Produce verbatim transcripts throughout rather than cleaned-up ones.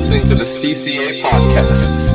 listening to the C C A Podcast.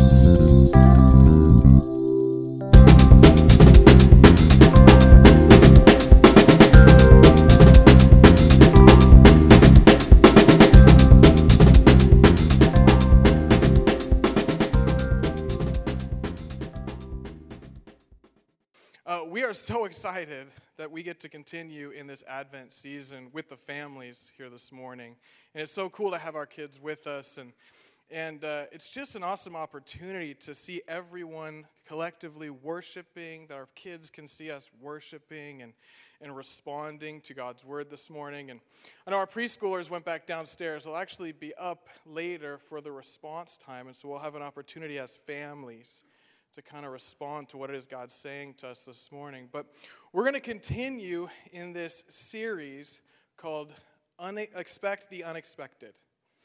Uh, we are so excited that we get to continue in this Advent season with the families here this morning. And it's so cool to have our kids with us. And, and uh, it's just an awesome opportunity to see everyone collectively worshiping, that our kids can see us worshiping and, and responding to God's word this morning. And I know our preschoolers went back downstairs. They'll actually be up later for the response time. And so we'll have an opportunity as families to kind of respond to what it is God's saying to us this morning. But we're going to continue in this series called Une- Expect the Unexpected.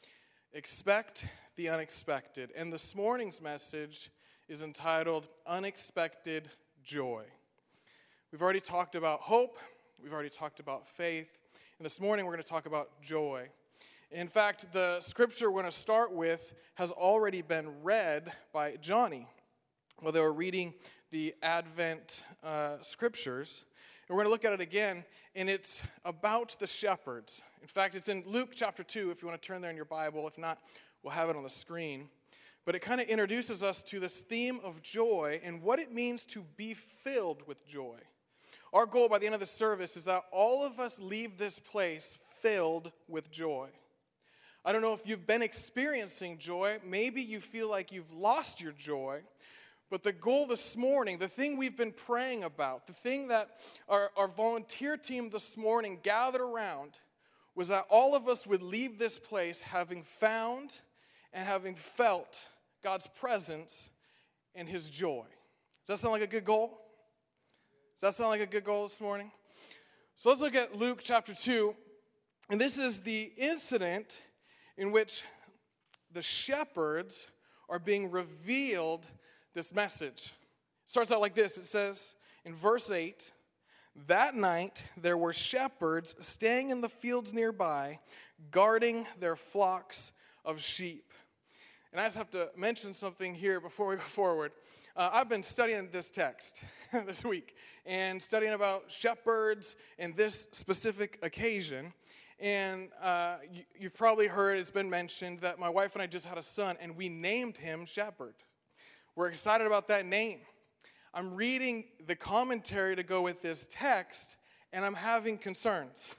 Expect the Unexpected. And this morning's message is entitled Unexpected Joy. We've already talked about hope. We've already talked about faith. And this morning we're going to talk about joy. In fact, the scripture we're going to start with has already been read by Johnny. Well, they were reading the Advent uh, scriptures, and we're going to look at it again, and it's about the shepherds. In fact, it's in Luke chapter two, if you want to turn there in your Bible. If not, we'll have it on the screen. But it kind of introduces us to this theme of joy and what it means to be filled with joy. Our goal by the end of the service is that all of us leave this place filled with joy. I don't know if you've been experiencing joy. Maybe you feel like you've lost your joy. But the goal this morning, the thing we've been praying about, the thing that our, our volunteer team this morning gathered around was that all of us would leave this place having found and having felt God's presence and His joy. Does that sound like a good goal? Does that sound like a good goal this morning? So let's look at Luke chapter two. And this is the incident in which the shepherds are being revealed this message. It starts out like this. It says in verse eight, that night there were shepherds staying in the fields nearby, guarding their flocks of sheep. And I just have to mention something here before we go forward. Uh, I've been studying this text this week and studying about shepherds and this specific occasion. And uh, you, you've probably heard it's been mentioned that my wife and I just had a son, and we named him Shepherd. We're excited about that name. I'm reading the commentary to go with this text, and I'm having concerns.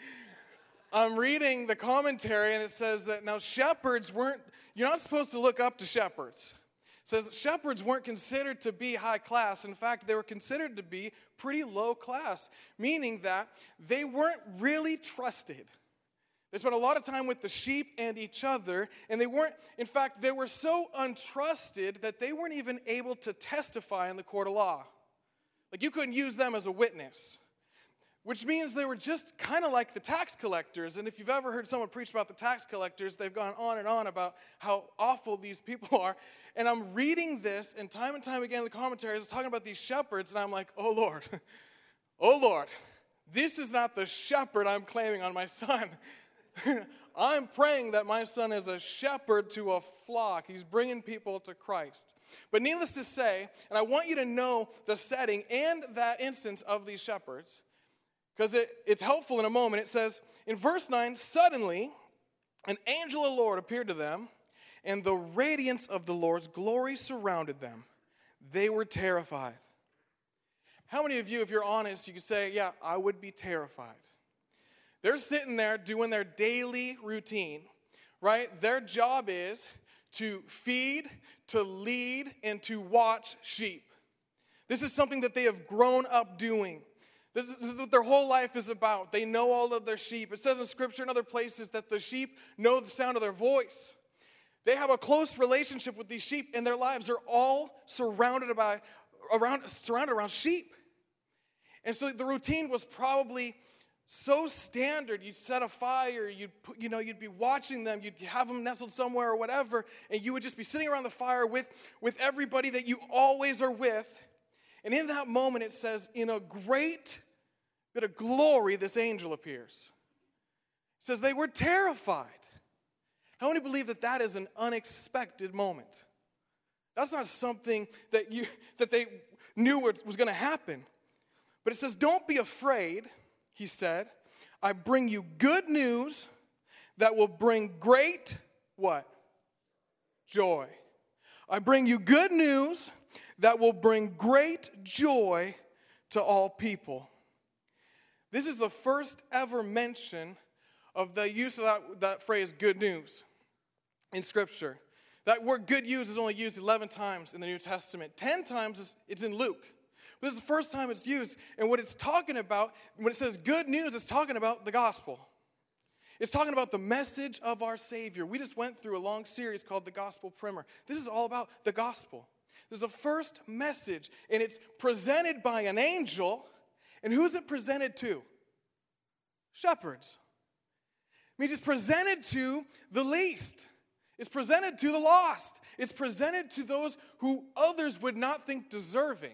I'm reading the commentary, and it says that now shepherds weren't, you're not supposed to look up to shepherds. It says that shepherds weren't considered to be high class. In fact, they were considered to be pretty low class, meaning that they weren't really trusted. They spent a lot of time with the sheep and each other, and they weren't, in fact, they were so untrusted that they weren't even able to testify in the court of law. Like, you couldn't use them as a witness, which means they were just kind of like the tax collectors. And if you've ever heard someone preach about the tax collectors, they've gone on and on about how awful these people are. And I'm reading this, and time and time again in the commentaries, it's talking about these shepherds, and I'm like, oh, Lord, oh, Lord, this is not the shepherd I'm claiming on my son. I'm praying that my son is a shepherd to a flock. He's bringing people to Christ. But needless to say, and I want you to know the setting and that instance of these shepherds, because it, it's helpful in a moment. It says in verse nine, suddenly an angel of the Lord appeared to them, and the radiance of the Lord's glory surrounded them. They were terrified. How many of you, if you're honest, you could say, yeah, I would be terrified? They're sitting there doing their daily routine, right? Their job is to feed, to lead, and to watch sheep. This is something that they have grown up doing. This is, this is what their whole life is about. They know all of their sheep. It says in Scripture and other places that the sheep know the sound of their voice. They have a close relationship with these sheep, and their lives are all surrounded by around surrounded around sheep. And so the routine was probably so standard. You'd set a fire, you'd put, you know, you'd be watching them, you'd have them nestled somewhere or whatever, and you would just be sitting around the fire with, with everybody that you always are with. And in that moment, it says, in a great bit of glory, this angel appears. It says they were terrified. How many believe that that is an unexpected moment? That's not something that you that they knew was going to happen. But it says, don't be afraid, he said. I bring you good news that will bring great, what? Joy. I bring you good news that will bring great joy to all people. This is the first ever mention of the use of that, that phrase, good news, in Scripture. That word good news is only used eleven times in the New Testament. ten times it's in Luke. But this is the first time it's used. And what it's talking about, when it says good news, it's talking about the gospel. It's talking about the message of our Savior. We just went through a long series called The Gospel Primer. This is all about the gospel. This is the first message, and it's presented by an angel. And who's it presented to? Shepherds. It means it's presented to the least. It's presented to the lost. It's presented to those who others would not think deserving.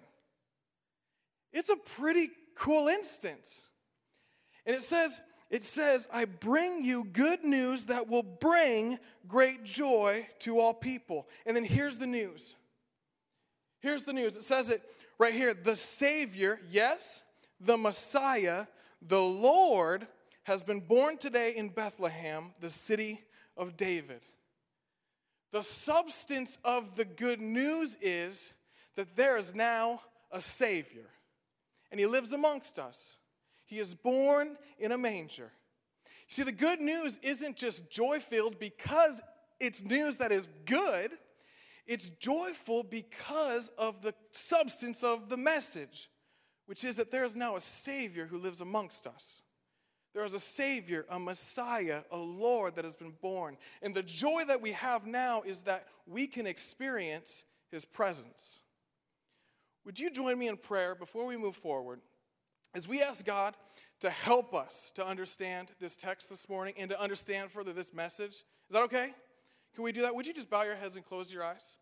It's a pretty cool instance. And it says, it says, I bring you good news that will bring great joy to all people. And then here's the news. Here's the news. It says it right here. The Savior, yes, the Messiah, the Lord, has been born today in Bethlehem, the city of David. The substance of the good news is that there is now a Savior, and he lives amongst us. He is born in a manger. See, the good news isn't just joy-filled because it's news that is good. It's joyful because of the substance of the message, which is that there is now a Savior who lives amongst us. There is a Savior, a Messiah, a Lord that has been born. And the joy that we have now is that we can experience his presence. Would you join me in prayer before we move forward as we ask God to help us to understand this text this morning and to understand further this message? Is that okay? Can we do that? Would you just bow your heads and close your eyes?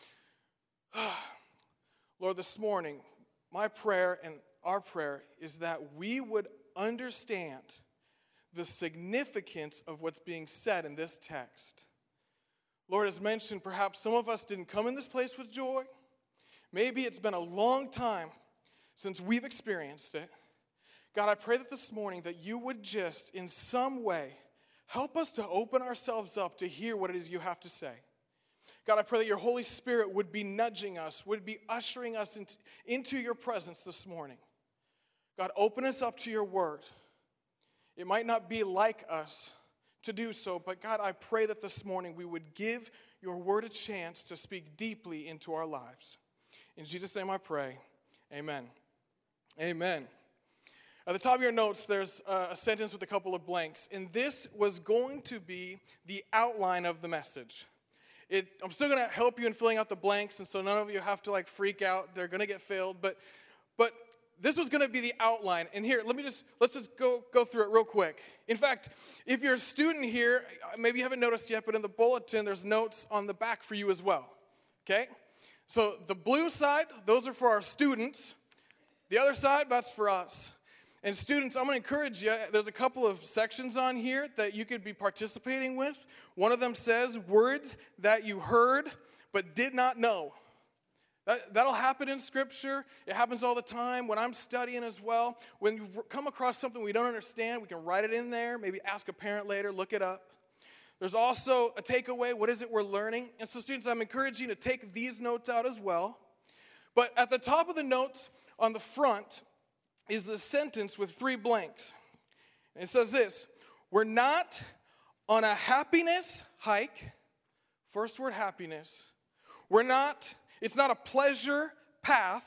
Lord, this morning, my prayer and our prayer is that we would understand the significance of what's being said in this text. Lord, as mentioned, perhaps some of us didn't come in this place with joy. Maybe it's been a long time since we've experienced it. God, I pray that this morning that you would just, in some way, help us to open ourselves up to hear what it is you have to say. God, I pray that your Holy Spirit would be nudging us, would be ushering us into, into your presence this morning. God, open us up to your word. It might not be like us to do so, but God, I pray that this morning we would give your word a chance to speak deeply into our lives. In Jesus' name I pray, amen. Amen. At the top of your notes, there's a sentence with a couple of blanks, and this was going to be the outline of the message. It, I'm still going to help you in filling out the blanks, and so none of you have to like freak out. They're going to get filled, but but this was going to be the outline. And here, let me just let's just go go through it real quick. In fact, if you're a student here, maybe you haven't noticed yet, but in the bulletin, there's notes on the back for you as well. Okay? So the blue side, those are for our students. The other side, that's for us. And students, I'm going to encourage you, there's a couple of sections on here that you could be participating with. One of them says, words that you heard but did not know. That, that'll happen in Scripture. It happens all the time when I'm studying as well. When we come across something we don't understand, we can write it in there, maybe ask a parent later, look it up. There's also a takeaway. What is it we're learning? And so students, I'm encouraging you to take these notes out as well. But at the top of the notes on the front is the sentence with three blanks. And it says this: we're not on a happiness hike. First word, happiness. We're not, it's not a pleasure path.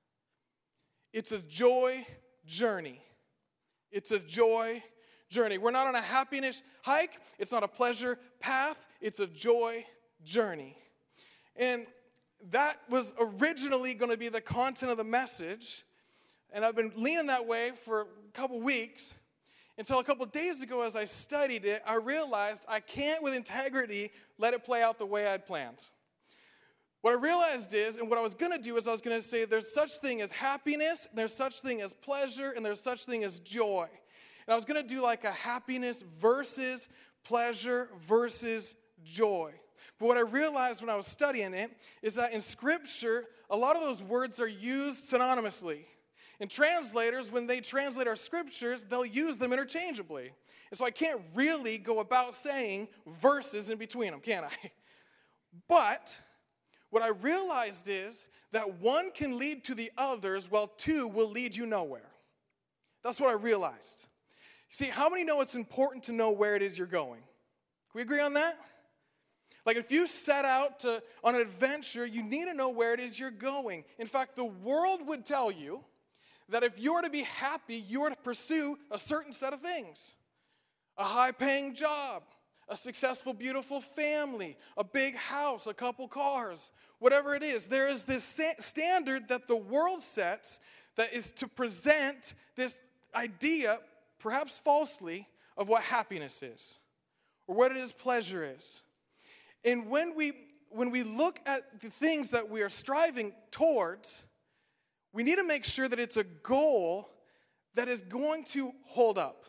It's a joy journey. It's a joy journey. We're not on a happiness hike. It's not a pleasure path. It's a joy journey. And that was originally going to be the content of the message. And I've been leaning that way for a couple weeks until a couple days ago as I studied it, I realized I can't with integrity let it play out the way I'd planned. What I realized is, and what I was going to do is I was going to say there's such thing as happiness, there's such thing as pleasure, and there's such thing as joy. And I was going to do like a happiness versus pleasure versus joy. But what I realized when I was studying it is that in Scripture, a lot of those words are used synonymously. And translators, when they translate our Scriptures, they'll use them interchangeably. And so I can't really go about saying verses in between them, can I? But what I realized is that one can lead to the others while two will lead you nowhere. That's what I realized. See, how many know it's important to know where it is you're going? Can we agree on that? Like if you set out to, on an adventure, you need to know where it is you're going. In fact, the world would tell you that if you are to be happy, you are to pursue a certain set of things. A high-paying job, a successful, beautiful family, a big house, a couple cars, whatever it is. There is this standard that the world sets that is to present this idea, perhaps falsely, of what happiness is or what it is pleasure is. And when we when we look at the things that we are striving towards, we need to make sure that it's a goal that is going to hold up.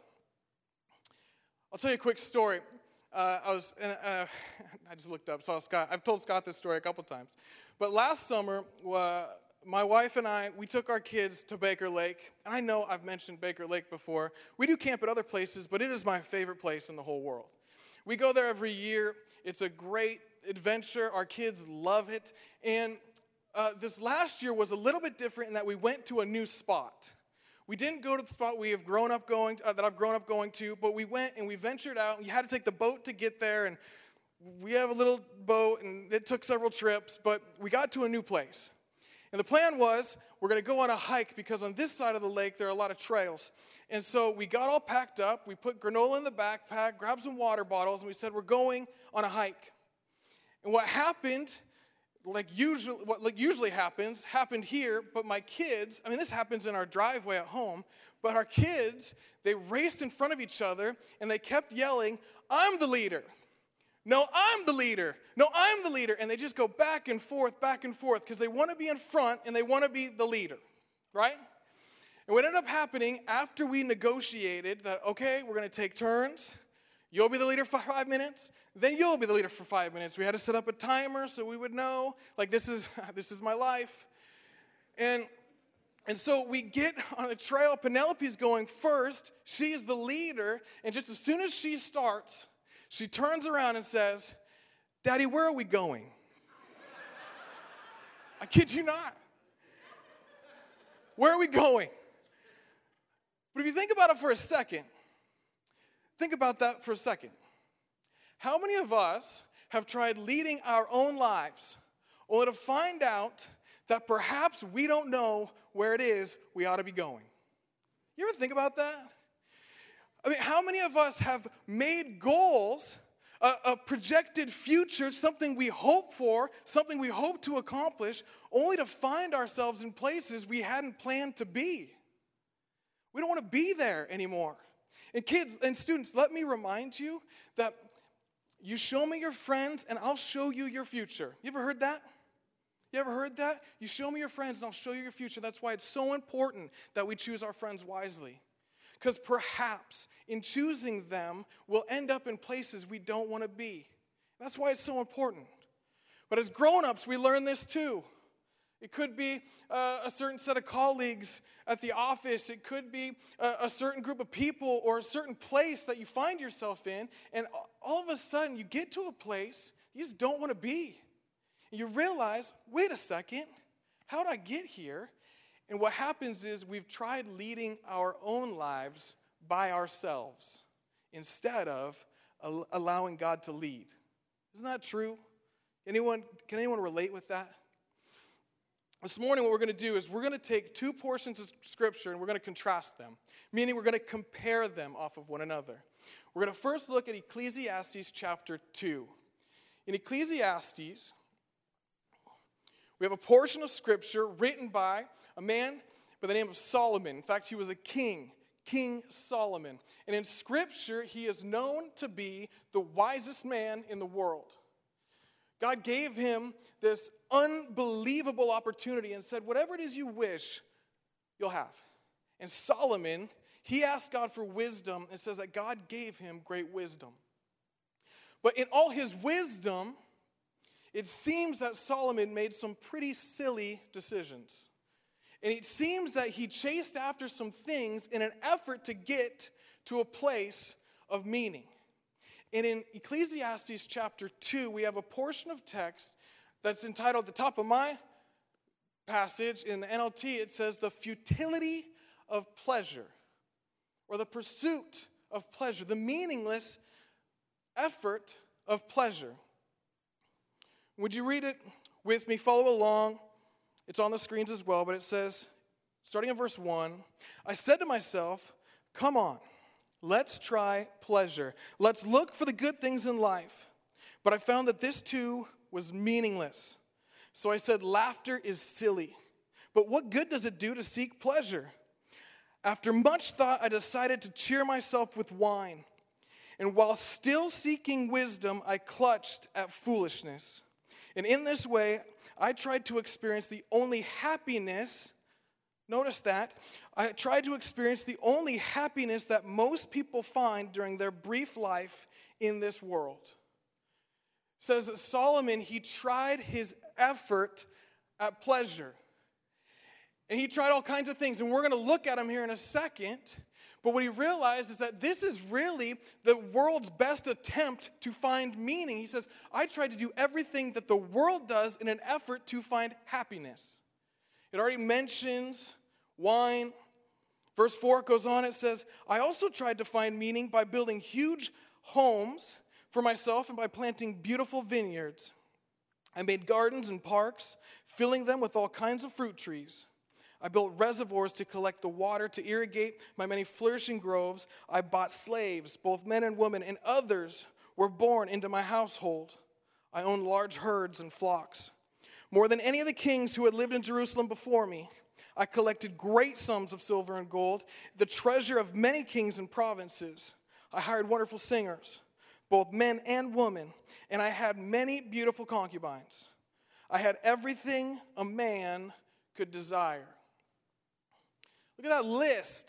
I'll tell you a quick story. Uh, I was, uh, I just looked up, saw Scott. I've told Scott this story a couple times. But last summer, uh, my wife and I, we took our kids to Baker Lake. And I know I've mentioned Baker Lake before. We do camp at other places, but it is my favorite place in the whole world. We go there every year. It's a great adventure. Our kids love it. And uh, this last year was a little bit different in that we went to a new spot. We didn't go to the spot we have grown up going uh, that I've grown up going to, but we went and we ventured out. And you had to take the boat to get there, and we have a little boat, and it took several trips, but we got to a new place. And the plan was we're going to go on a hike because on this side of the lake there are a lot of trails. And so we got all packed up. We put granola in the backpack, grabbed some water bottles, and we said we're going on a hike. And what happened, like usually, what like usually happens, happened here. But my kids, I mean, this happens in our driveway at home. But our kids, they raced in front of each other, and they kept yelling, "I'm the leader." No, I'm the leader. No, I'm the leader. And they just go back and forth, back and forth, because they want to be in front and they want to be the leader, right? And what ended up happening after we negotiated that, okay, we're going to take turns. You'll be the leader for five minutes. Then you'll be the leader for five minutes. We had to set up a timer so we would know, like, this is this is my life. And, and so we get on a trail. Penelope's going first. She's the leader. And just as soon as she starts, she turns around and says, "Daddy, where are we going?" I kid you not. Where are we going? But if you think about it for a second, think about that for a second. How many of us have tried leading our own lives only to find out that perhaps we don't know where it is we ought to be going? You ever think about that? I mean, how many of us have made goals, a, a projected future, something we hope for, something we hope to accomplish, only to find ourselves in places we hadn't planned to be? We don't want to be there anymore. And kids and students, let me remind you that you show me your friends and I'll show you your future. You ever heard that? You ever heard that? You show me your friends and I'll show you your future. That's why it's so important that we choose our friends wisely. Because perhaps in choosing them, we'll end up in places we don't want to be. That's why it's so important. But as grown-ups, we learn this too. It could be uh, a certain set of colleagues at the office. It could be a, a certain group of people or a certain place that you find yourself in. And all of a sudden, you get to a place you just don't want to be. And you realize, wait a second, how did I get here? And what happens is we've tried leading our own lives by ourselves instead of al- allowing God to lead. Isn't that true? Anyone, can anyone relate with that? This morning what we're going to do is we're going to take two portions of Scripture and we're going to contrast them, meaning we're going to compare them off of one another. We're going to first look at Ecclesiastes chapter two. In Ecclesiastes, we have a portion of Scripture written by a man by the name of Solomon. In fact, he was a king, King Solomon. And in Scripture, he is known to be the wisest man in the world. God gave him this unbelievable opportunity and said, whatever it is you wish, you'll have. And Solomon, he asked God for wisdom and says that God gave him great wisdom. But in all his wisdom, it seems that Solomon made some pretty silly decisions. And it seems that he chased after some things in an effort to get to a place of meaning. And in Ecclesiastes chapter two, we have a portion of text that's entitled, at the top of my passage in the N L T, it says, the futility of pleasure, or the pursuit of pleasure, the meaningless effort of pleasure. Would you read it with me? Follow along. It's on the screens as well, but it says, starting in verse one, I said to myself, come on, let's try pleasure. Let's look for the good things in life. But I found that this too was meaningless. So I said, laughter is silly. But what good does it do to seek pleasure? After much thought, I decided to cheer myself with wine. And while still seeking wisdom, I clutched at foolishness. And in this way, I tried to experience the only happiness, notice that, I tried to experience the only happiness that most people find during their brief life in this world. It says that Solomon, he tried his effort at pleasure. And he tried all kinds of things, and we're going to look at him here in a second. But what he realized is that this is really the world's best attempt to find meaning. He says, I tried to do everything that the world does in an effort to find happiness. It already mentions wine. Verse four goes on, it says, I also tried to find meaning by building huge homes for myself and by planting beautiful vineyards. I made gardens and parks, filling them with all kinds of fruit trees. I built reservoirs to collect the water to irrigate my many flourishing groves. I bought slaves, both men and women, and others were born into my household. I owned large herds and flocks. More than any of the kings who had lived in Jerusalem before me, I collected great sums of silver and gold, the treasure of many kings and provinces. I hired wonderful singers, both men and women, and I had many beautiful concubines. I had everything a man could desire. Look at that list.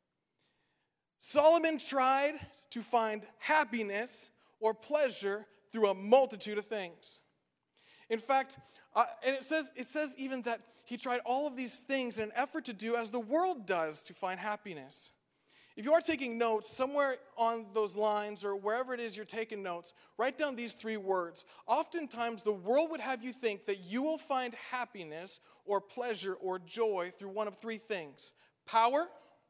Solomon tried to find happiness or pleasure through a multitude of things. In fact, uh, and it says, it says even that he tried all of these things in an effort to do as the world does to find happiness. If you are taking notes, somewhere on those lines or wherever it is you're taking notes, write down these three words. Oftentimes, the world would have you think that you will find happiness or pleasure or joy through one of three things: power,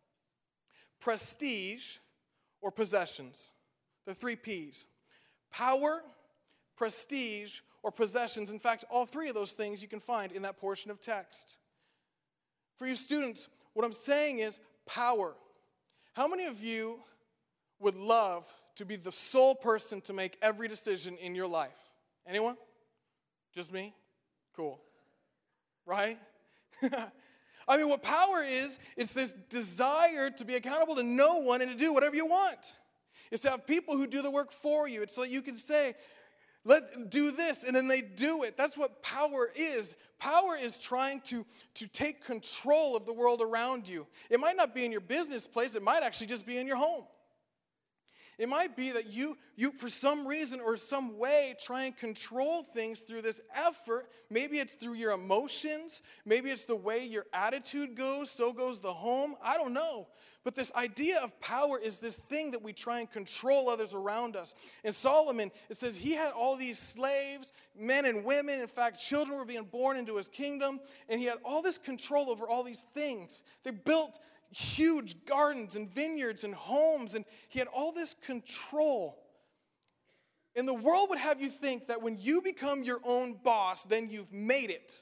prestige, or possessions. The three P's. Power, prestige, or possessions. In fact, all three of those things you can find in that portion of text. For you students, what I'm saying is power. How many of you would love to be the sole person to make every decision in your life? Anyone? Just me? Cool. Right? I mean, what power is, it's this desire to be accountable to no one and to do whatever you want. It's to have people who do the work for you. It's so that you can say, let do this, and then they do it. That's what power is. Power is trying to, to take control of the world around you. It might not be in your business place. It might actually just be in your home. It might be that you, you, for some reason or some way, try and control things through this effort. Maybe it's through your emotions. Maybe it's the way your attitude goes. So goes the home. I don't know. But this idea of power is this thing that we try and control others around us. And Solomon, it says he had all these slaves, men and women. In fact, children were being born into his kingdom. And he had all this control over all these things. They built huge gardens and vineyards and homes, and he had all this control. And the world would have you think that when you become your own boss, then you've made it.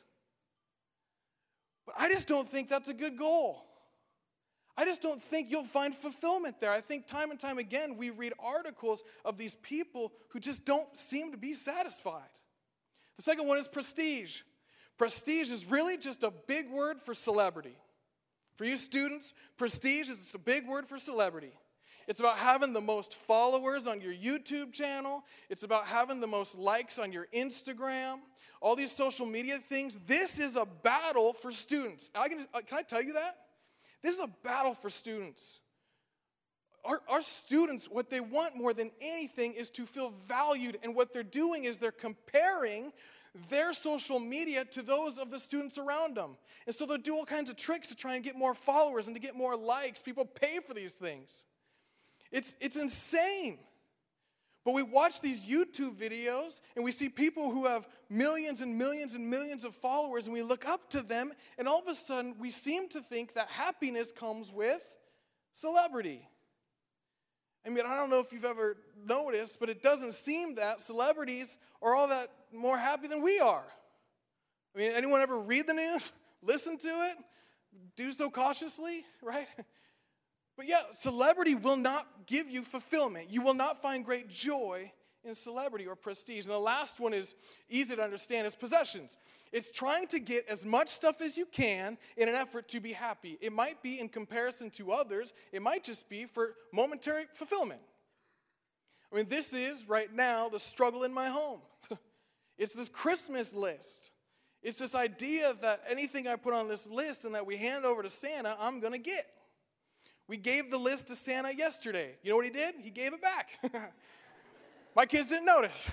But I just don't think that's a good goal. I just don't think you'll find fulfillment there. I think time and time again we read articles of these people who just don't seem to be satisfied. The second one is prestige. Prestige is really just a big word for celebrity. For you students, prestige is just a big word for celebrity. It's about having the most followers on your YouTube channel. It's about having the most likes on your Instagram. All these social media things. This is a battle for students. I can, can I tell you that? This is a battle for students. Our, our students, what they want more than anything is to feel valued. And what they're doing is they're comparing their social media to those of the students around them. And so they'll do all kinds of tricks to try and get more followers and to get more likes. People pay for these things. It's, it's insane. But we watch these YouTube videos and we see people who have millions and millions and millions of followers, and we look up to them, and all of a sudden we seem to think that happiness comes with celebrity. I mean, I don't know if you've ever noticed, but it doesn't seem that celebrities are all that more happy than we are. I mean, anyone ever read the news, listen to it, do so cautiously, right? But yeah, celebrity will not give you fulfillment. You will not find great joy in celebrity or prestige. And the last one is easy to understand, is possessions. It's trying to get as much stuff as you can in an effort to be happy. It might be in comparison to others. It might just be for momentary fulfillment. I mean, this is right now the struggle in my home. It's this Christmas list. It's this idea that anything I put on this list and that we hand over to Santa, I'm going to get. We gave the list to Santa yesterday. You know what he did? He gave it back. My kids didn't notice.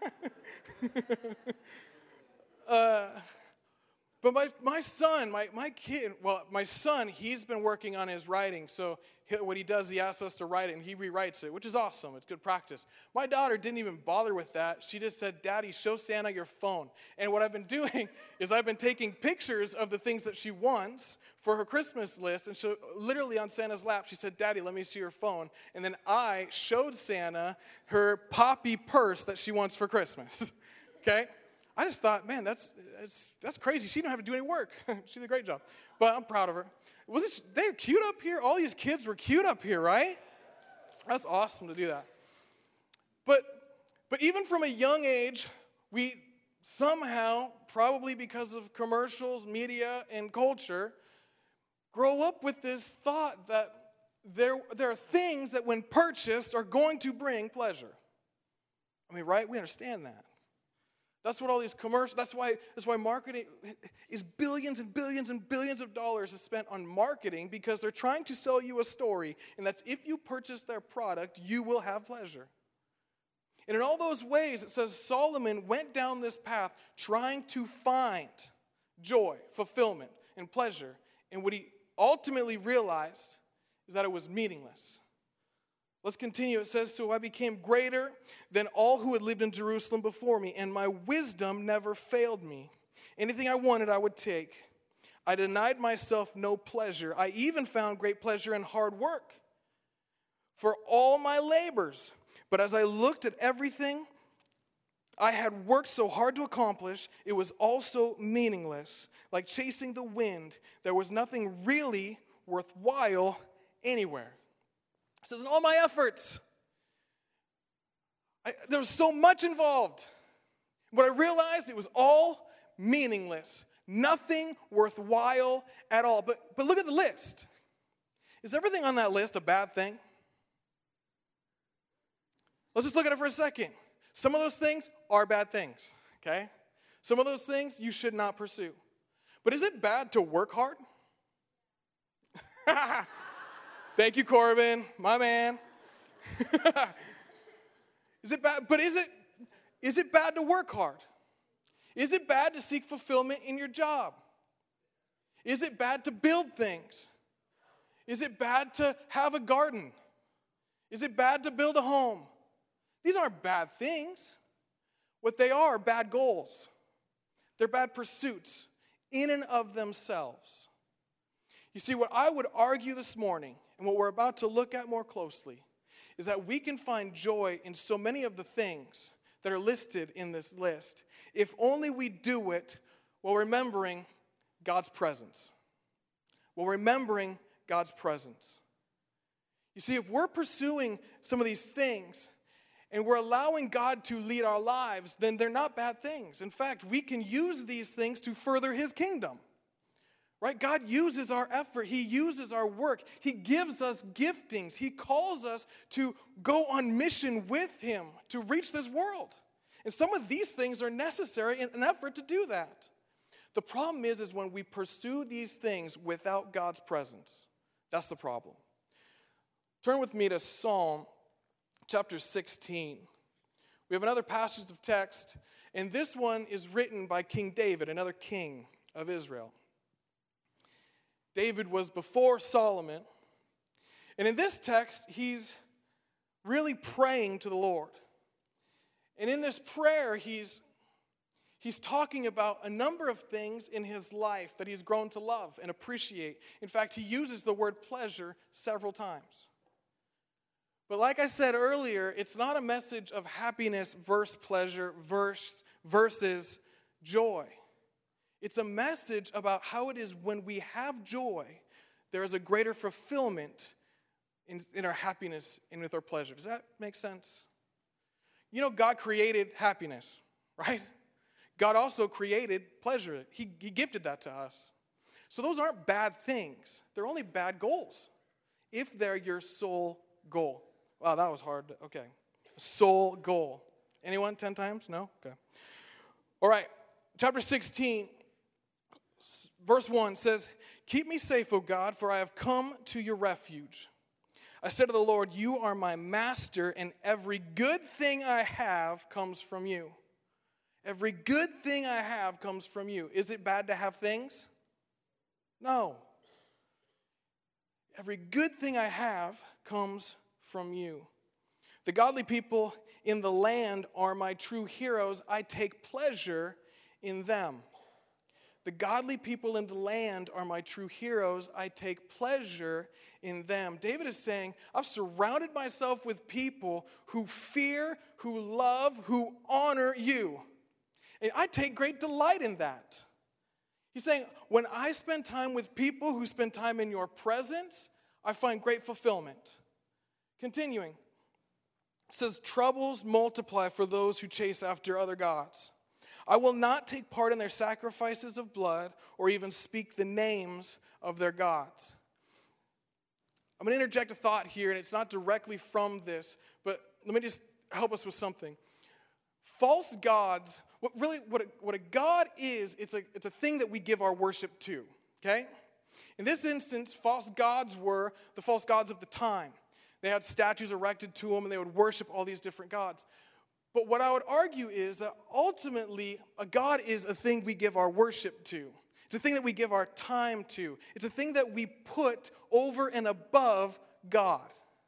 uh, but my, my son, my, my kid, well, my son, he's been working on his writing. So he, what he does, he asks us to write it, and he rewrites it, which is awesome. It's good practice. My daughter didn't even bother with that. She just said, Daddy, show Santa your phone. And what I've been doing is I've been taking pictures of the things that she wants for her Christmas list, and she, literally on Santa's lap, she said, Daddy, let me see your phone. And then I showed Santa her poppy purse that she wants for Christmas, okay? I just thought, man, that's that's, that's crazy. She didn't have to do any work. She did a great job, but I'm proud of her. Was it, they're cute up here? All these kids were cute up here, right? That's awesome to do that. But, but even from a young age, we somehow, probably because of commercials, media, and culture, grow up with this thought that there, there are things that when purchased are going to bring pleasure. I mean, right? We understand that. That's what all these commercials, that's why, that's why marketing is billions and billions and billions of dollars is spent on marketing, because they're trying to sell you a story, and that's if you purchase their product, you will have pleasure. And in all those ways, it says Solomon went down this path trying to find joy, fulfillment, and pleasure. And what he ultimately realized is that it was meaningless. Let's continue. It says, so I became greater than all who had lived in Jerusalem before me, and my wisdom never failed me. Anything I wanted, I would take. I denied myself no pleasure. I even found great pleasure in hard work for all my labors. But as I looked at everything I had worked so hard to accomplish, it was also meaningless. Like chasing the wind, there was nothing really worthwhile anywhere. It says, in all my efforts, I, there was so much involved. But I realized it was all meaningless. Nothing worthwhile at all. But, but look at the list. Is everything on that list a bad thing? Let's just look at it for a second. Some of those things are bad things, okay? Some of those things you should not pursue. But is it bad to work hard? Thank you, Corbin, my man. Is it bad? But is it is it bad to work hard? Is it bad to seek fulfillment in your job? Is it bad to build things? Is it bad to have a garden? Is it bad to build a home? These aren't bad things. What they are, are bad goals. They're bad pursuits in and of themselves. You see, what I would argue this morning, and what we're about to look at more closely, is that we can find joy in so many of the things that are listed in this list, if only we do it while remembering God's presence. While remembering God's presence. You see, if we're pursuing some of these things, and we're allowing God to lead our lives, then they're not bad things. In fact, we can use these things to further His kingdom. Right? God uses our effort. He uses our work. He gives us giftings. He calls us to go on mission with Him to reach this world. And some of these things are necessary in an effort to do that. The problem is, is when we pursue these things without God's presence. That's the problem. Turn with me to Psalm chapter sixteen. We have another passage of text, and this one is written by King David, another king of Israel. David was before Solomon, and in this text, he's really praying to the Lord. And in this prayer, he's, he's talking about a number of things in his life that he's grown to love and appreciate. In fact, he uses the word pleasure several times. But like I said earlier, it's not a message of happiness versus pleasure versus, versus joy. It's a message about how it is when we have joy, there is a greater fulfillment in, in our happiness and with our pleasure. Does that make sense? You know, God created happiness, right? God also created pleasure. He, he gifted that to us. So those aren't bad things. They're only bad goals if they're your sole goal. Wow, that was hard. Okay. Sole goal. Anyone? Ten times? No? Okay. All right. Chapter sixteen, verse one says, "Keep me safe, O God, for I have come to your refuge. I said to the Lord, you are my master, and every good thing I have comes from you." Every good thing I have comes from you. Is it bad to have things? No. Every good thing I have comes from you. The godly people in the land are my true heroes. I take pleasure in them. The godly people in the land are my true heroes. I take pleasure in them. David is saying, I've surrounded myself with people who fear, who love, who honor you. And I take great delight in that. He's saying, when I spend time with people who spend time in your presence, I find great fulfillment. Continuing, it says, troubles multiply for those who chase after other gods. I will not take part in their sacrifices of blood or even speak the names of their gods. I'm going to interject a thought here, and it's not directly from this, but let me just help us with something. False gods, what really what a, what a god is, it's a, it's a thing that we give our worship to, okay? In this instance, false gods were the false gods of the time. They had statues erected to them, and they would worship all these different gods. But what I would argue is that ultimately, a god is a thing we give our worship to. It's a thing that we give our time to. It's a thing that we put over and above God.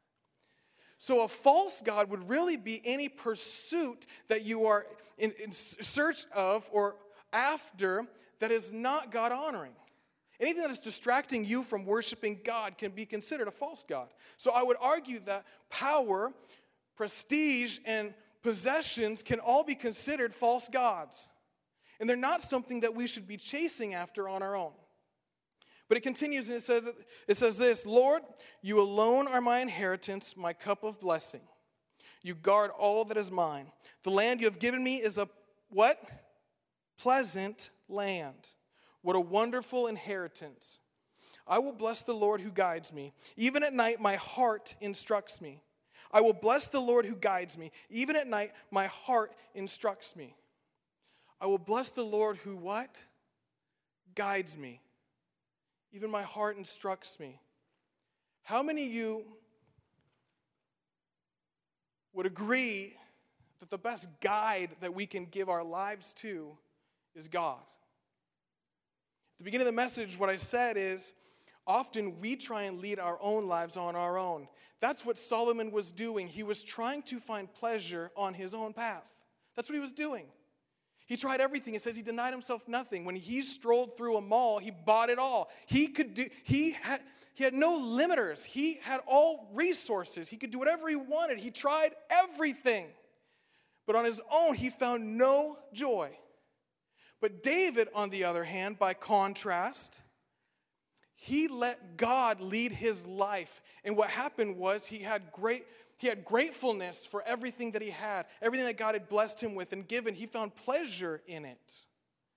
So a false god would really be any pursuit that you are in, in search of or after that is not God-honoring. Anything that is distracting you from worshiping God can be considered a false god. So I would argue that power, prestige, and possessions can all be considered false gods. And they're not something that we should be chasing after on our own. But it continues and it says, it says this, Lord, you alone are my inheritance, my cup of blessing. You guard all that is mine. The land you have given me is a what? Pleasant land. What a wonderful inheritance. I will bless the Lord who guides me. Even at night, my heart instructs me. I will bless the Lord who guides me. Even at night, my heart instructs me. I will bless the Lord who what? Guides me. Even my heart instructs me. How many of you would agree that the best guide that we can give our lives to is God? At the beginning of the message, what I said is, often we try and lead our own lives on our own. That's what Solomon was doing. He was trying to find pleasure on his own path. That's what he was doing. He tried everything. It says he denied himself nothing. When he strolled through a mall, he bought it all. He could do, he had, he had no limiters. He had all resources. He could do whatever he wanted. He tried everything. But on his own, he found no joy. But David, on the other hand, by contrast, he let God lead his life. And what happened was he had great he had gratefulness for everything that he had, everything that God had blessed him with and given. He found pleasure in it.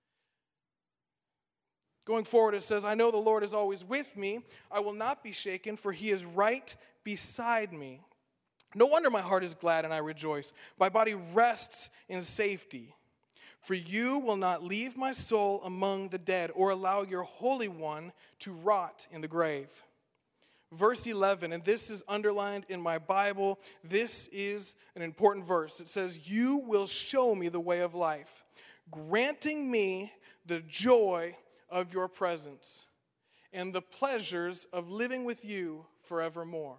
Going forward, it says, I know the Lord is always with me. I will not be shaken, for he is right beside me. No wonder my heart is glad and I rejoice. My body rests in safety. For you will not leave my soul among the dead or allow your Holy One to rot in the grave. verse eleven, and this is underlined in my Bible. This is an important verse. It says, "You will show me the way of life, granting me the joy of your presence and the pleasures of living with you forevermore."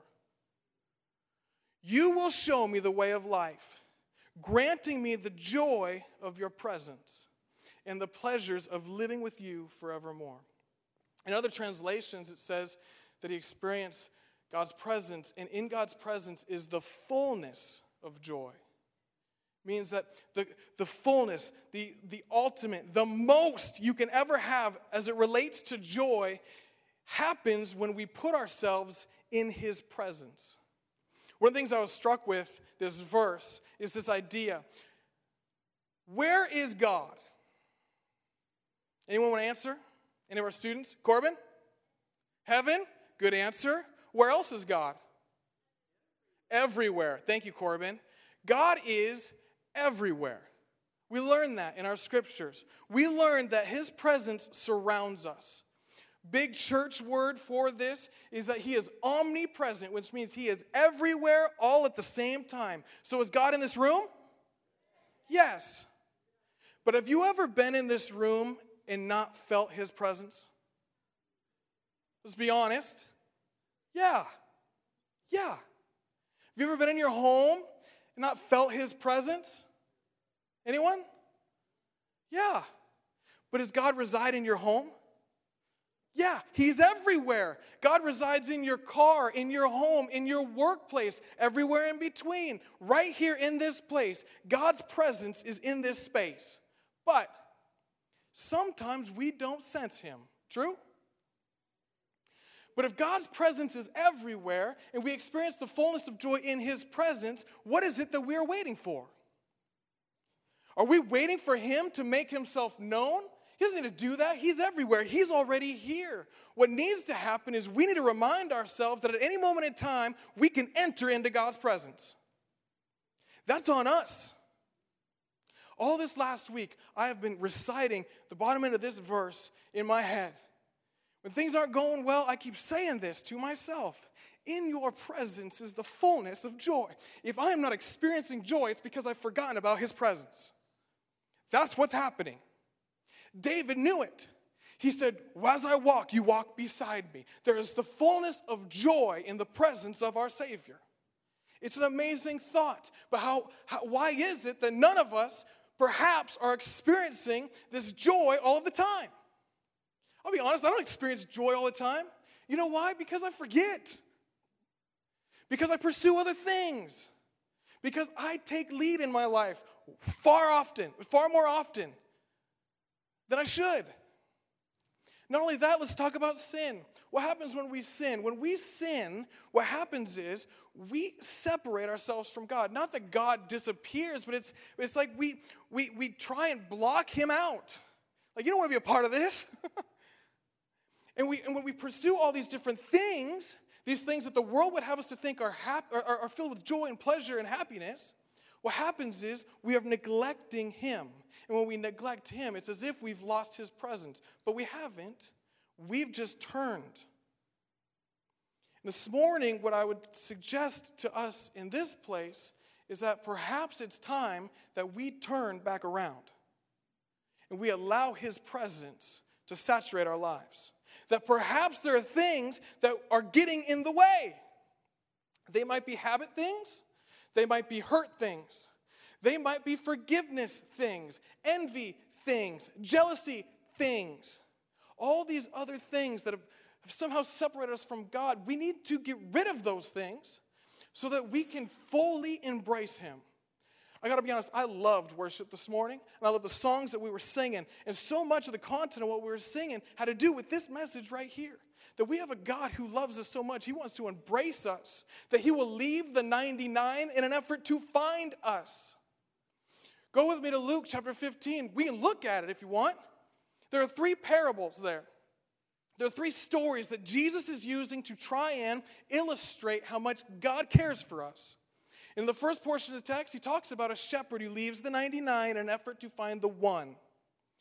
You will show me the way of life, granting me the joy of your presence and the pleasures of living with you forevermore. In other translations, it says that he experienced God's presence, and in God's presence is the fullness of joy. It means that the, the fullness, the, the ultimate, the most you can ever have as it relates to joy happens when we put ourselves in his presence. One of the things I was struck with this verse is this idea. Where is God? Anyone want to answer? Any of our students? Corbin? Heaven? Good answer. Where else is God? Everywhere. Thank you, Corbin. God is everywhere. We learn that in our scriptures. We learn that his presence surrounds us. Big church word for this is that he is omnipresent, which means he is everywhere all at the same time. So is God in this room? Yes. But have you ever been in this room and not felt his presence? Let's be honest. Yeah. Yeah. Have you ever been in your home and not felt his presence? Anyone? Yeah. But does God reside in your home? Yeah, he's everywhere. God resides in your car, in your home, in your workplace, everywhere in between. Right here in this place, God's presence is in this space. But sometimes we don't sense him. True? But if God's presence is everywhere and we experience the fullness of joy in his presence, what is it that we are waiting for? Are we waiting for him to make himself known? He doesn't need to do that. He's everywhere. He's already here. What needs to happen is we need to remind ourselves that at any moment in time, we can enter into God's presence. That's on us. All this last week, I have been reciting the bottom end of this verse in my head. When things aren't going well, I keep saying this to myself. In your presence is the fullness of joy. If I am not experiencing joy, it's because I've forgotten about his presence. That's what's happening. David knew it. He said, as I walk, you walk beside me. There is the fullness of joy in the presence of our Savior. It's an amazing thought. But how, how, why is it that none of us perhaps are experiencing this joy all of the time? I'll be honest, I don't experience joy all the time. You know why? Because I forget. Because I pursue other things. Because I take lead in my life far often, far more often than I should. Not only that, let's talk about sin. What happens when we sin? When we sin, what happens is we separate ourselves from God. Not that God disappears, but it's it's like we we we try and block him out. Like, you don't want to be a part of this. and we and when we pursue all these different things, these things that the world would have us to think are, hap- are, are filled with joy and pleasure and happiness, what happens is we are neglecting him. And when we neglect him, it's as if we've lost his presence. But we haven't. We've just turned. This morning, what I would suggest to us in this place is that perhaps it's time that we turn back around. And we allow his presence to saturate our lives. That perhaps there are things that are getting in the way. They might be habit things. They might be hurt things. They might be forgiveness things, envy things, jealousy things. All these other things that have, have somehow separated us from God, we need to get rid of those things so that we can fully embrace him. I got to be honest, I loved worship this morning, and I love the songs that we were singing, and so much of the content of what we were singing had to do with this message right here. That we have a God who loves us so much, he wants to embrace us. That he will leave the ninety-nine in an effort to find us. Go with me to Luke chapter fifteen. We can look at it if you want. There are three parables there. There are three stories that Jesus is using to try and illustrate how much God cares for us. In the first portion of the text, he talks about a shepherd who leaves the ninety-nine in an effort to find the one.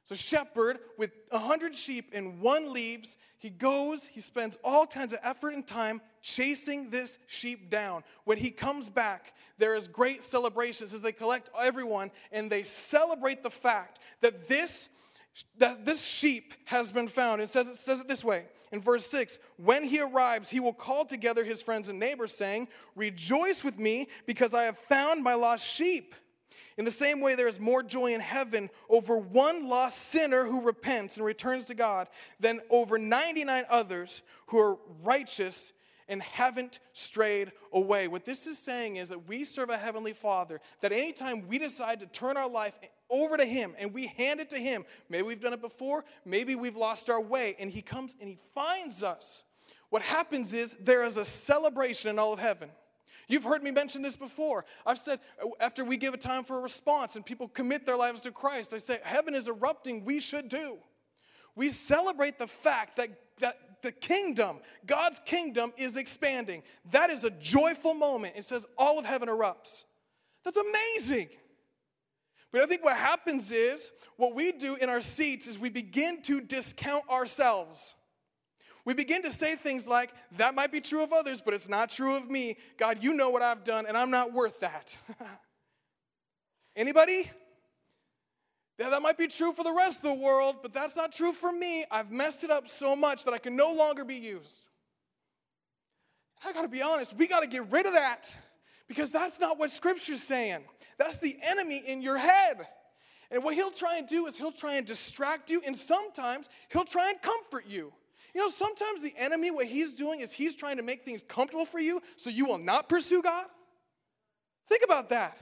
So shepherd with a hundred sheep and one leaves. He goes, he spends all kinds of effort and time chasing this sheep down. When he comes back, there is great celebrations as they collect everyone and they celebrate the fact that this, that this sheep has been found. It says, it says it this way in verse six. When he arrives, he will call together his friends and neighbors saying, "Rejoice with me because I have found my lost sheep." In the same way, there is more joy in heaven over one lost sinner who repents and returns to God than over ninety-nine others who are righteous and haven't strayed away. What this is saying is that we serve a heavenly Father, that anytime we decide to turn our life over to him and we hand it to him, maybe we've done it before, maybe we've lost our way, and he comes and he finds us. What happens is there is a celebration in all of heaven. You've heard me mention this before. I've said after we give a time for a response and people commit their lives to Christ, I say heaven is erupting, we should too. We celebrate the fact that, that the kingdom, God's kingdom is expanding. That is a joyful moment. It says all of heaven erupts. That's amazing. But I think what happens is, what we do in our seats is we begin to discount ourselves. We begin to say things like, that might be true of others, but it's not true of me. God, you know what I've done, and I'm not worth that. Anybody? Yeah, that might be true for the rest of the world, but that's not true for me. I've messed it up so much that I can no longer be used. I got to be honest, we got to get rid of that, because that's not what Scripture's saying. That's the enemy in your head. And what he'll try and do is he'll try and distract you, and sometimes he'll try and comfort you. You know, sometimes the enemy, what he's doing is he's trying to make things comfortable for you so you will not pursue God. Think about that.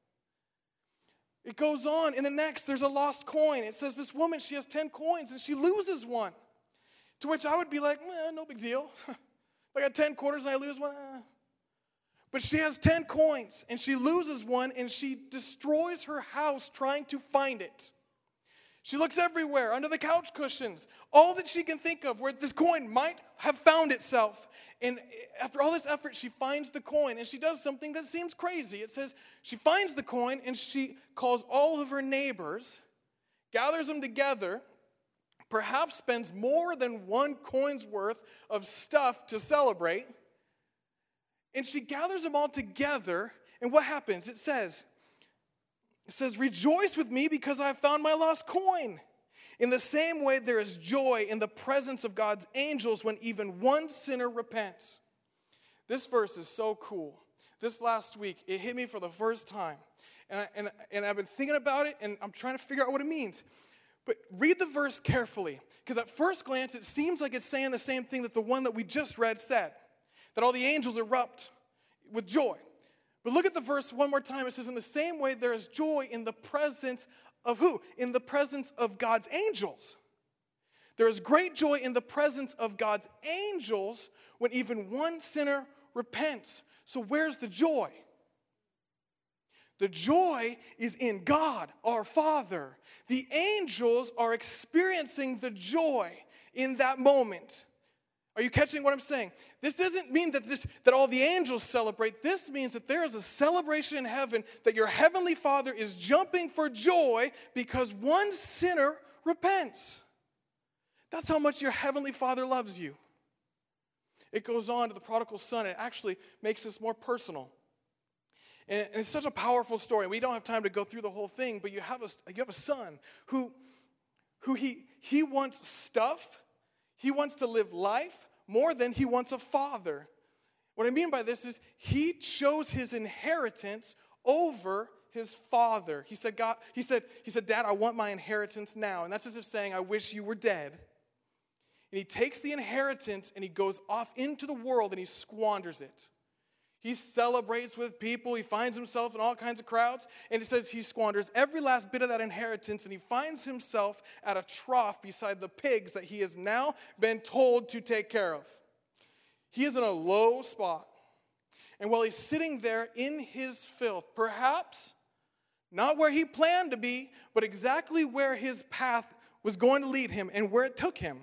It goes on. In the next, there's a lost coin. It says this woman, she has ten coins and she loses one. To which I would be like, eh, no big deal. If I got ten quarters and I lose one, eh. But she has ten coins and she loses one and she destroys her house trying to find it. She looks everywhere, under the couch cushions, all that she can think of where this coin might have found itself. And after all this effort, she finds the coin, and she does something that seems crazy. It says she finds the coin, and she calls all of her neighbors, gathers them together, perhaps spends more than one coin's worth of stuff to celebrate, and she gathers them all together, and what happens? It says... It says, "Rejoice with me because I have found my lost coin." In the same way, there is joy in the presence of God's angels when even one sinner repents. This verse is so cool. This last week, it hit me for the first time. And, I, and, and I've been thinking about it, and I'm trying to figure out what it means. But read the verse carefully, because at first glance, it seems like it's saying the same thing that the one that we just read said, that all the angels erupt with joy. But look at the verse one more time. It says, in the same way, there is joy in the presence of who? In the presence of God's angels. There is great joy in the presence of God's angels when even one sinner repents. So where's the joy? The joy is in God, our Father. The angels are experiencing the joy in that moment. Are you catching what I'm saying? This doesn't mean that this that all the angels celebrate. This means that there is a celebration in heaven that your heavenly Father is jumping for joy because one sinner repents. That's how much your heavenly Father loves you. It goes on to the prodigal son. It actually makes this more personal. And it's such a powerful story. We don't have time to go through the whole thing, but you have a, you have a son who, who he, he wants stuff. He wants to live life more than he wants a father. What I mean by this is he chose his inheritance over his father. He said, God, he said, he said, Dad, I want my inheritance now. And that's as if saying, I wish you were dead. And he takes the inheritance and he goes off into the world and he squanders it. He celebrates with people. He finds himself in all kinds of crowds. And it says he squanders every last bit of that inheritance. And he finds himself at a trough beside the pigs that he has now been told to take care of. He is in a low spot. And while he's sitting there in his filth, perhaps not where he planned to be, but exactly where his path was going to lead him and where it took him,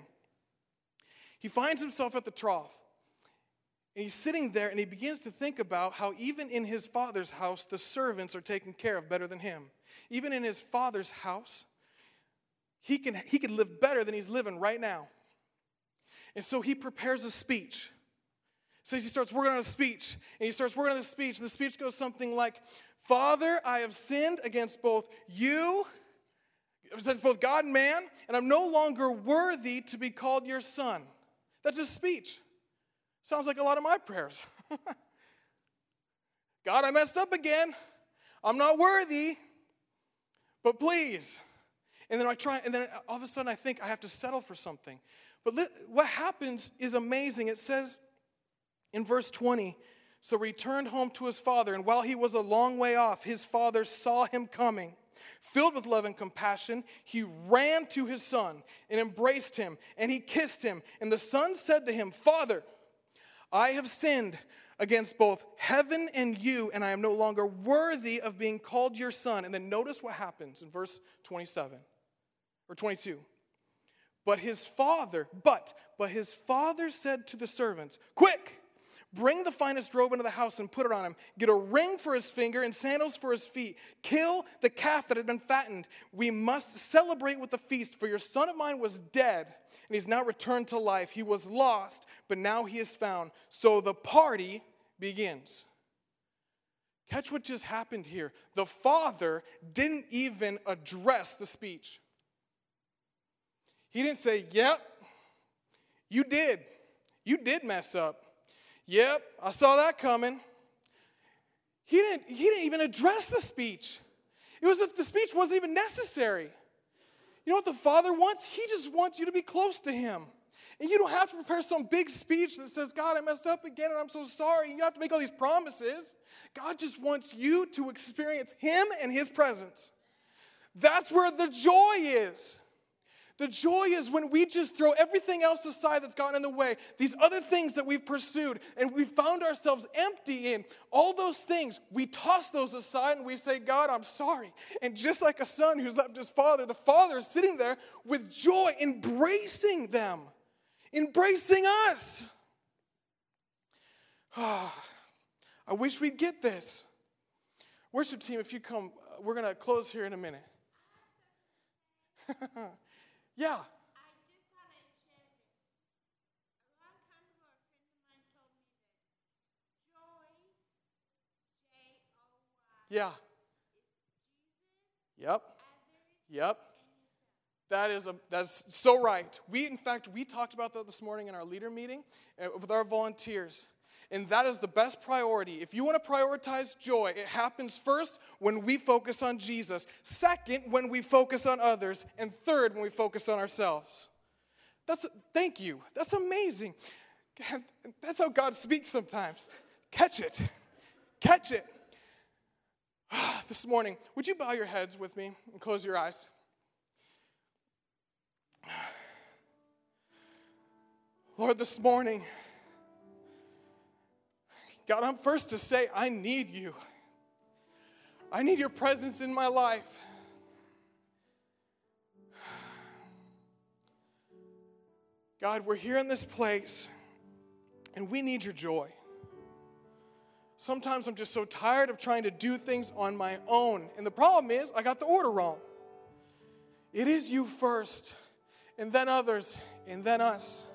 he finds himself at the trough. And he's sitting there and he begins to think about how even in his father's house, the servants are taken care of better than him. Even in his father's house, he can, he can live better than he's living right now. And so he prepares a speech. So he starts working on a speech, and he starts working on the speech, and the speech goes something like, Father, I have sinned against both you, against both God and man, and I'm no longer worthy to be called your son. That's his speech. Sounds like a lot of my prayers. God, I messed up again. I'm not worthy, but please. And then I try, and then all of a sudden I think I have to settle for something. But li- what happens is amazing. It says in verse twenty, so he returned home to his father, and while he was a long way off, his father saw him coming. Filled with love and compassion, he ran to his son and embraced him, and he kissed him. And the son said to him, Father, I have sinned against both heaven and you, and I am no longer worthy of being called your son. And then notice what happens in verse twenty-seven or twenty-two. But his father, but, but his father said to the servants, quick, bring the finest robe into the house and put it on him. Get a ring for his finger and sandals for his feet. Kill the calf that had been fattened. We must celebrate with a feast, for your son of mine was dead, and he's now returned to life. He was lost, but now he is found. So the party begins. Catch what just happened here. The father didn't even address the speech. He didn't say, yep, you did. You did mess up. Yep, I saw that coming. He didn't, he didn't even address the speech. It was if the speech wasn't even necessary. You know what the Father wants? He just wants you to be close to him. And you don't have to prepare some big speech that says, God, I messed up again and I'm so sorry. You have to make all these promises. God just wants you to experience him and his presence. That's where the joy is. The joy is when we just throw everything else aside that's gotten in the way, these other things that we've pursued and we found ourselves empty in, all those things, we toss those aside and we say, God, I'm sorry. And just like a son who's left his father, the father is sitting there with joy, embracing them, embracing us. I wish we'd get this. Worship team, if you come, we're going to close here in a minute. Yeah. I just thought I'd share this. A long time ago, a friend of mine told me that joy, J O Y, Yeah. is Jesus, Yep. others, Yep. and yourself. That is a, that's so right. We, in fact, we talked about that this morning in our leader meeting uh, with our volunteers. And that is the best priority. If you want to prioritize joy, it happens first when we focus on Jesus. Second, when we focus on others. And third, when we focus on ourselves. That's, thank you. That's amazing. That's how God speaks sometimes. Catch it. Catch it. This morning, would you bow your heads with me and close your eyes? Lord, this morning, God, I'm first to say I need you. I need your presence in my life. God, we're here in this place, and we need your joy. Sometimes I'm just so tired of trying to do things on my own. And the problem is, I got the order wrong. It is you first, and then others, and then us.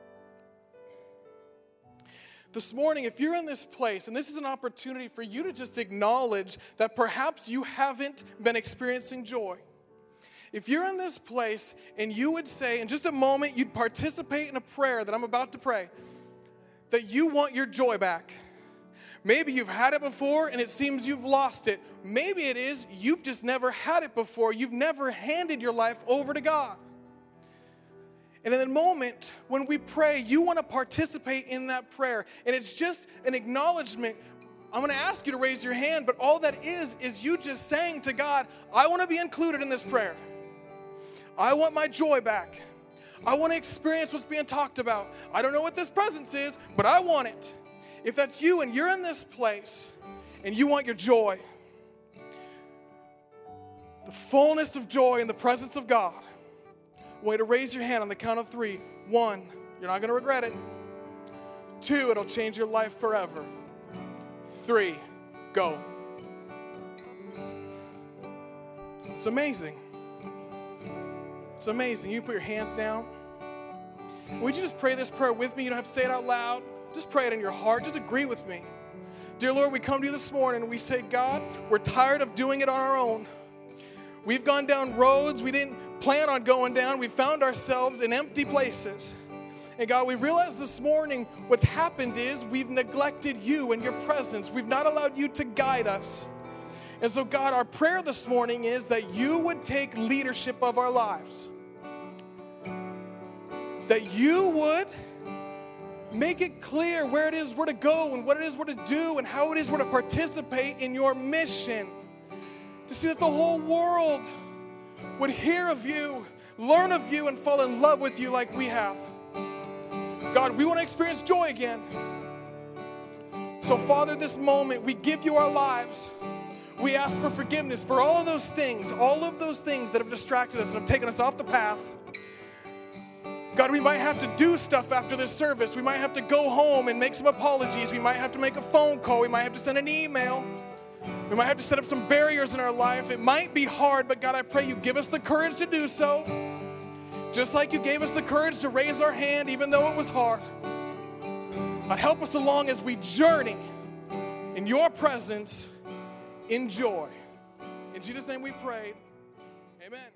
This morning, if you're in this place, and this is an opportunity for you to just acknowledge that perhaps you haven't been experiencing joy. If you're in this place and you would say, in just a moment, you'd participate in a prayer that I'm about to pray, that you want your joy back. Maybe you've had it before and it seems you've lost it. Maybe it is you've just never had it before. You've never handed your life over to God. And in the moment when we pray, you want to participate in that prayer. And it's just an acknowledgement. I'm going to ask you to raise your hand, but all that is, is you just saying to God, I want to be included in this prayer. I want my joy back. I want to experience what's being talked about. I don't know what this presence is, but I want it. If that's you and you're in this place and you want your joy, the fullness of joy in the presence of God, I want you to raise your hand on the count of three. One, you're not going to regret it. Two, it'll change your life forever. Three, go. It's amazing. It's amazing. You can put your hands down. Would you just pray this prayer with me? You don't have to say it out loud. Just pray it in your heart. Just agree with me. Dear Lord, we come to you this morning and we say, God, we're tired of doing it on our own. We've gone down roads we didn't plan on going down. We found ourselves in empty places. And God, we realize this morning what's happened is we've neglected you and your presence. We've not allowed you to guide us. And so, God, our prayer this morning is that you would take leadership of our lives. That you would make it clear where it is we're to go and what it is we're to do and how it is we're to participate in your mission. To see that the whole world would hear of you, learn of you, and fall in love with you like we have. God, we want to experience joy again. So, Father, this moment, we give you our lives. We ask for forgiveness for all of those things, all of those things that have distracted us and have taken us off the path. God, we might have to do stuff after this service. We might have to go home and make some apologies. We might have to make a phone call. We might have to send an email. We might have to set up some barriers in our life. It might be hard, but God, I pray you give us the courage to do so. Just like you gave us the courage to raise our hand even though it was hard. God, help us along as we journey in your presence in joy. In Jesus' name we pray. Amen.